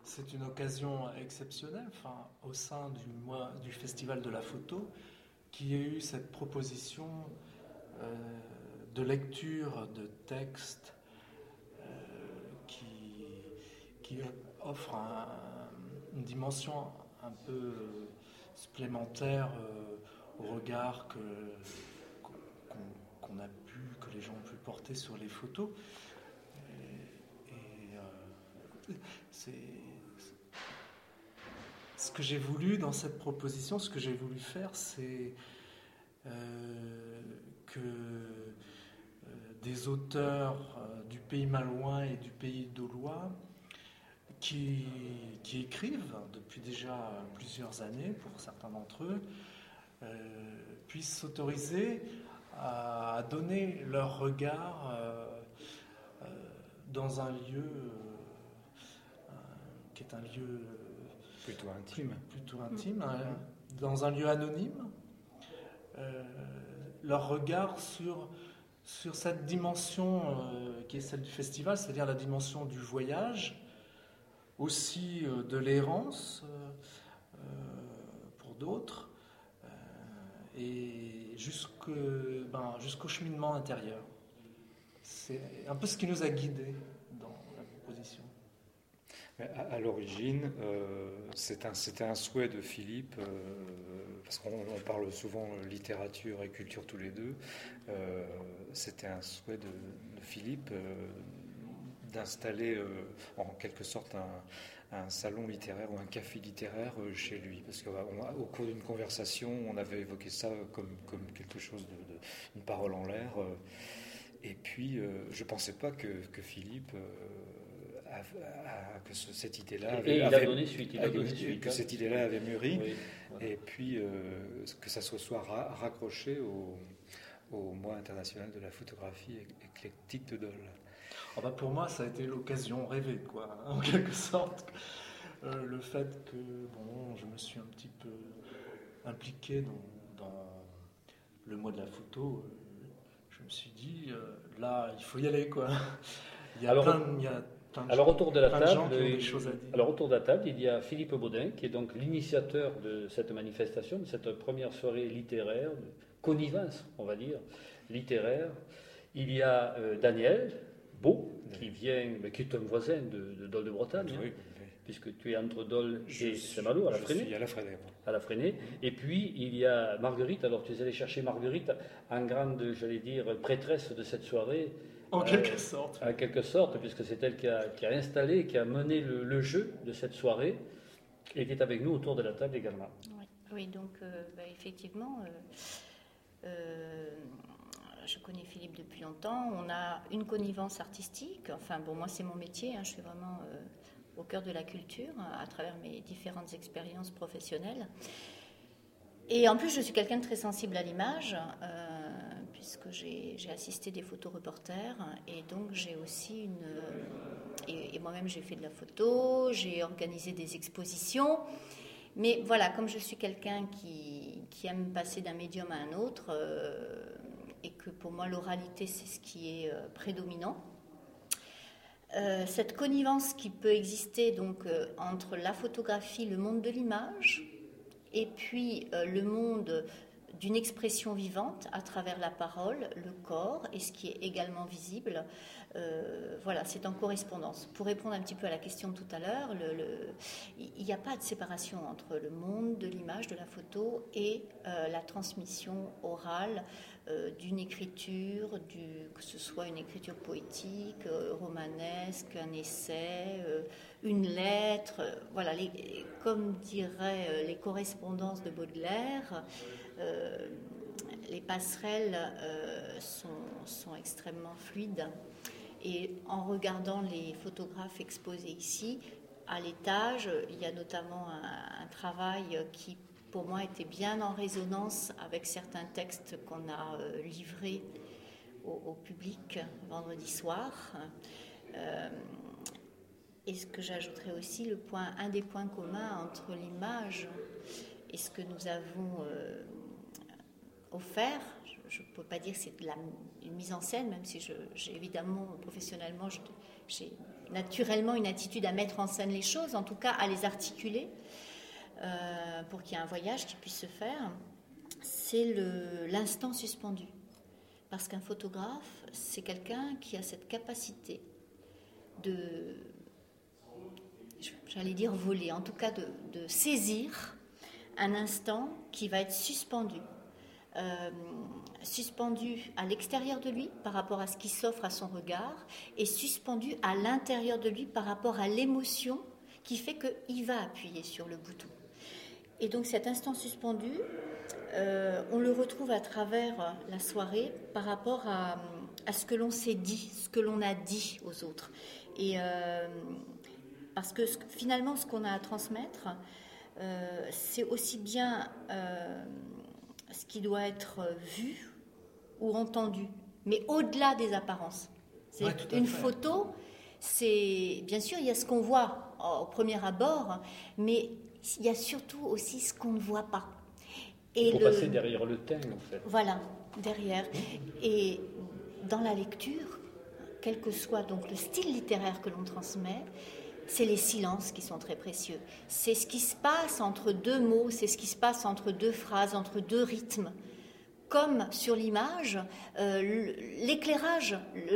c'est une occasion exceptionnelle, au sein du Festival de la photo, qu'il y ait eu cette proposition de lecture de textes qui offre une dimension un peu supplémentaire au regard que les gens ont pu porter sur les photos. Ce que j'ai voulu dans cette proposition, ce que j'ai voulu faire, c'est que des auteurs du pays malouin et du pays d'Aulois qui écrivent depuis déjà plusieurs années, pour certains d'entre eux, puissent s'autoriser à donner leur regard dans un lieu qui est un lieu plutôt intime, dans un lieu anonyme, leur regard sur cette dimension qui est celle du festival, c'est-à-dire la dimension du voyage, aussi de l'errance pour d'autres, et jusqu'au cheminement intérieur. C'est un peu ce qui nous a guidés dans la proposition. À l'origine, c'était un souhait de Philippe, parce qu'on parle souvent littérature et culture tous les deux. C'était un souhait de Philippe d'installer en quelque sorte un salon littéraire ou un café littéraire chez lui, parce qu'au cours d'une conversation, on avait évoqué ça comme quelque chose une parole en l'air. Et puis, je ne pensais pas que Philippe que cette idée-là avait mûri, oui, voilà. Et puis que ça soit raccroché au mois international de la photographie éclectique de Dole. Pour moi, ça a été l'occasion rêvée, en quelque sorte. Le fait que je me suis un petit peu impliqué dans le mois de la photo, je me suis dit, là, il faut y aller, Il y a Alors autour de la table, il y a Philippe Baudin, qui est donc l'initiateur de cette manifestation, de cette première soirée littéraire, de connivence, on va dire, littéraire. Il y a Daniel Beau, qui est un voisin de Dole de Bretagne, oui, puisque tu es entre Dole et Saint-Malo, à la Fresnay. Je suis à la Fresnay. Et puis il y a Marguerite. Alors tu es allé chercher Marguerite, en grande, prêtresse de cette soirée. En quelque sorte. En quelque sorte, puisque c'est elle qui a installé, qui a mené le jeu de cette soirée, et qui est avec nous autour de la table également. Oui, donc effectivement, je connais Philippe depuis longtemps. On a une connivence artistique. Moi c'est mon métier, je suis vraiment au cœur de la culture à travers mes différentes expériences professionnelles. Et en plus, je suis quelqu'un de très sensible à l'image, puisque j'ai assisté des photoreporters, et donc j'ai aussi et moi-même j'ai fait de la photo, j'ai organisé des expositions. Mais voilà, comme je suis quelqu'un qui aime passer d'un médium à un autre, et que pour moi l'oralité c'est ce qui est prédominant, cette connivence qui peut exister donc entre la photographie, le monde de l'image, et puis le monde d'une expression vivante à travers la parole, le corps et ce qui est également visible. C'est en correspondance. Pour répondre un petit peu à la question de tout à l'heure, il n'y a pas de séparation entre le monde de l'image, de la photo et la transmission orale d'une écriture, que ce soit une écriture poétique, romanesque, un essai, une lettre. Comme diraient les correspondances de Baudelaire, les passerelles sont extrêmement fluides. Et en regardant les photographes exposés ici, à l'étage, il y a notamment un travail qui, pour moi, était bien en résonance avec certains textes qu'on a livrés au public vendredi soir. Et ce que j'ajouterais aussi, un des points communs entre l'image et ce que nous avons offert, je ne peux pas dire que c'est une mise en scène, même si j'ai évidemment, professionnellement, j'ai naturellement une attitude à mettre en scène les choses, en tout cas à les articuler, pour qu'il y ait un voyage qui puisse se faire, c'est l'instant suspendu. Parce qu'un photographe, c'est quelqu'un qui a cette capacité de, j'allais dire voler, en tout cas de saisir un instant qui va être suspendu. Suspendu à l'extérieur de lui par rapport à ce qui s'offre à son regard et suspendu à l'intérieur de lui par rapport à l'émotion qui fait qu'il va appuyer sur le bouton. Et donc cet instant suspendu, on le retrouve à travers la soirée par rapport à ce que l'on s'est dit, ce que l'on a dit aux autres. Et parce que finalement, ce qu'on a à transmettre, c'est aussi bien ce qui doit être vu ou entendu, mais au-delà des apparences. Une photo, c'est bien sûr, il y a ce qu'on voit au premier abord, mais il y a surtout aussi ce qu'on ne voit pas. Il faut passer derrière le thème, en fait. Voilà, derrière. Et dans la lecture, quel que soit donc le style littéraire que l'on transmet, c'est les silences qui sont très précieux. C'est ce qui se passe entre deux mots, c'est ce qui se passe entre deux phrases, entre deux rythmes. Comme sur l'image, l'éclairage,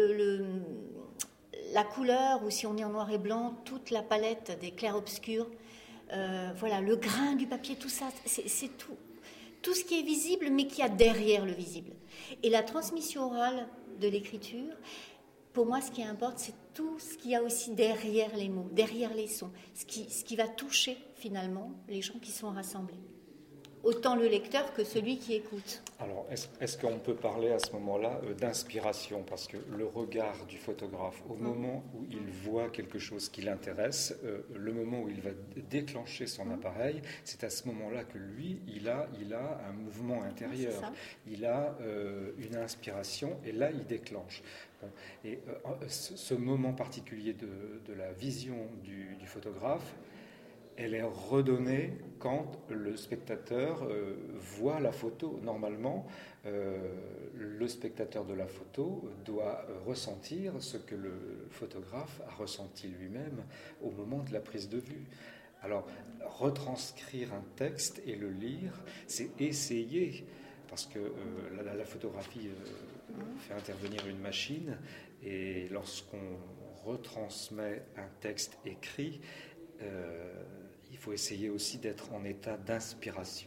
la couleur, ou si on est en noir et blanc, toute la palette des clairs-obscurs, voilà, le grain du papier, tout ça, c'est tout ce qui est visible, mais qui a derrière le visible. Et la transmission orale de l'écriture, pour moi, ce qui importe, c'est tout ce qu'il y a aussi derrière les mots, derrière les sons, ce qui va toucher finalement les gens qui sont rassemblés. Autant le lecteur que celui qui écoute. Alors, est-ce qu'on peut parler à ce moment-là d'inspiration? Parce que le regard du photographe, au moment où il voit quelque chose qui l'intéresse, le moment où il va déclencher son appareil, c'est à ce moment-là que lui, il a un mouvement intérieur. Il a une inspiration et là, il déclenche. Bon, et ce moment particulier de la vision du photographe, elle est redonnée quand le spectateur voit la photo. Normalement, le spectateur de la photo doit ressentir ce que le photographe a ressenti lui-même au moment de la prise de vue. Alors, retranscrire un texte et le lire, c'est essayer, parce que la photographie fait intervenir une machine, et lorsqu'on retransmet un texte écrit, il faut essayer aussi d'être en état d'inspiration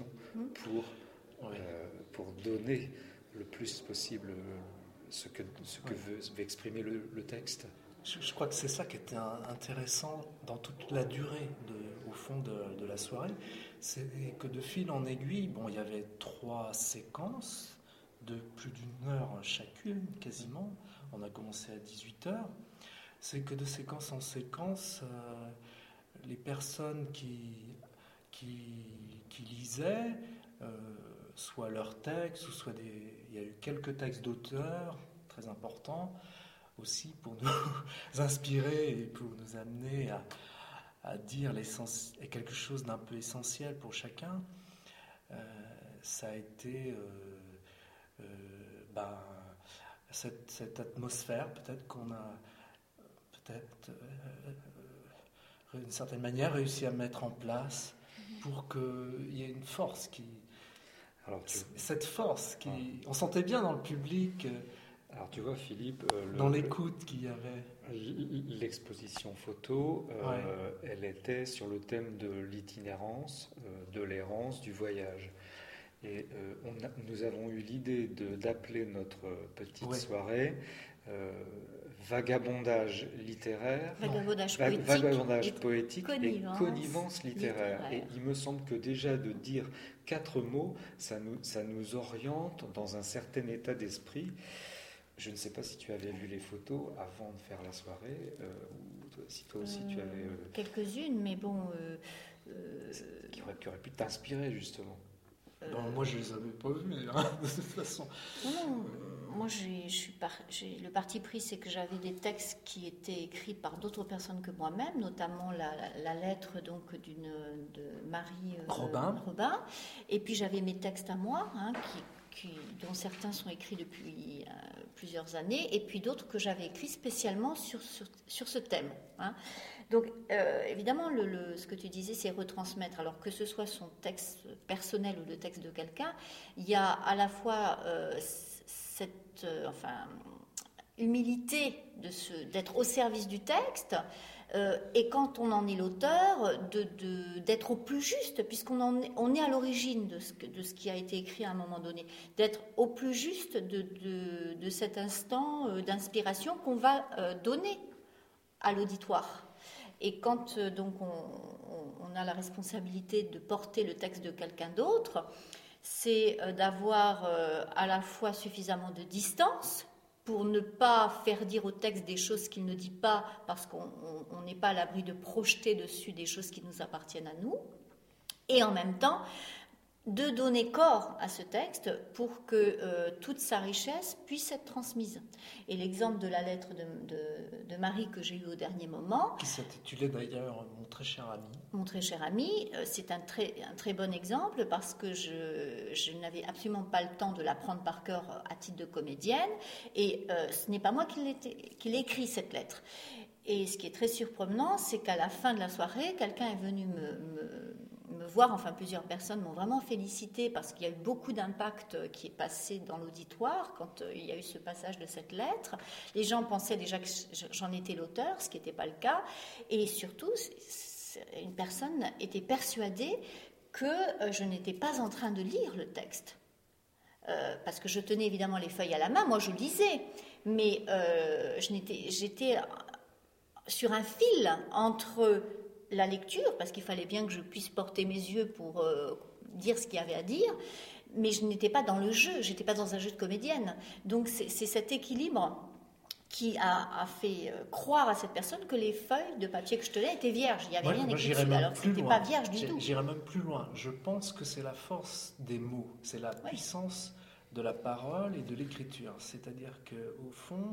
pour donner le plus possible ce que veut exprimer le texte. Je crois que c'est ça qui était intéressant dans toute la durée, au fond, de la soirée. C'est que de fil en aiguille, il y avait 3 séquences de plus d'1 heure chacune, quasiment. On a commencé à 18h. C'est que de séquence en séquence, les personnes qui lisaient, soit leurs textes, ou soit il y a eu quelques textes d'auteurs très importants, aussi pour nous inspirer et pour nous amener à dire quelque chose d'un peu essentiel pour chacun. Ça a été cette atmosphère, peut-être qu'on a d'une certaine manière réussi à mettre en place pour qu'il y ait une force cette force qui... On sentait bien dans le public... Alors tu vois, Philippe, dans l'écoute qu'il y avait. L'exposition photo, elle était sur le thème de l'itinérance, de l'errance, du voyage. Et nous avons eu l'idée d'appeler notre petite soirée vagabondage littéraire, vagabondage poétique et connivence littéraire. Et il me semble que déjà de dire 4 mots, ça nous oriente dans un certain état d'esprit. Je ne sais pas si tu avais vu les photos avant de faire la soirée, ou si toi aussi tu avais... quelques-unes, mais bon... qui aurait pu t'inspirer, justement. Moi, je ne les avais pas vues, de toute façon. Non, moi, le parti pris, c'est que j'avais des textes qui étaient écrits par d'autres personnes que moi-même, notamment la lettre donc, de Marie Robin. Et puis, j'avais mes textes à moi, dont certains sont écrits depuis plusieurs années, et puis d'autres que j'avais écrits spécialement sur ce thème. Hein. Donc, évidemment, ce que tu disais, c'est retransmettre. Alors que ce soit son texte personnel ou le texte de quelqu'un, il y a à la fois cette humilité d'être au service du texte, et quand on en est l'auteur, d'être au plus juste, puisqu'on est à l'origine de ce qui a été écrit à un moment donné, d'être au plus juste de cet instant d'inspiration qu'on va donner à l'auditoire. Et quand donc on a la responsabilité de porter le texte de quelqu'un d'autre, c'est d'avoir à la fois suffisamment de distance pour ne pas faire dire au texte des choses qu'il ne dit pas, parce qu'on n'est pas à l'abri de projeter dessus des choses qui nous appartiennent à nous, et en même temps de donner corps à ce texte pour que toute sa richesse puisse être transmise. Et l'exemple de la lettre de Marie que j'ai eue au dernier moment, qui s'intitulait d'ailleurs « Mon très cher ami ». Mon très cher ami, c'est un très bon exemple parce que je n'avais absolument pas le temps de l'apprendre par cœur à titre de comédienne, et ce n'est pas moi qui l'ai écrit cette lettre. Et ce qui est très surprenant, c'est qu'à la fin de la soirée, quelqu'un est venu me voir, enfin plusieurs personnes m'ont vraiment félicité parce qu'il y a eu beaucoup d'impact qui est passé dans l'auditoire quand il y a eu ce passage de cette lettre. Les gens pensaient déjà que j'en étais l'auteur, ce qui n'était pas le cas, et surtout une personne était persuadée que je n'étais pas en train de lire le texte, parce que je tenais évidemment les feuilles à la main, moi je lisais, mais j'étais sur un fil entre la lecture, parce qu'il fallait bien que je puisse porter mes yeux pour dire ce qu'il y avait à dire, mais je n'étais pas dans le jeu, je n'étais pas dans un jeu de comédienne. Donc c'est cet équilibre qui a fait croire à cette personne que les feuilles de papier que je tenais étaient vierges. Il n'y avait rien écrit dessus, alors que ce n'était pas vierge du tout. J'irais même plus loin. Je pense que c'est la force des mots, c'est la puissance de la parole et de l'écriture. C'est-à-dire qu'au fond,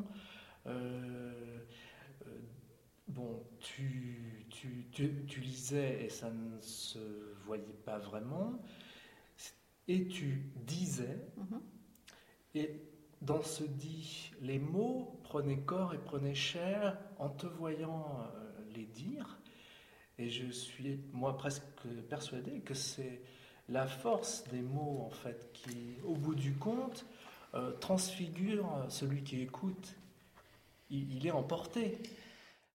tu lisais et ça ne se voyait pas vraiment, et tu disais, et dans ce dit, les mots prenaient corps et prenaient chair en te voyant les dire, et je suis, moi, presque persuadé que c'est la force des mots, en fait, qui, au bout du compte, transfigure celui qui écoute. Il est emporté.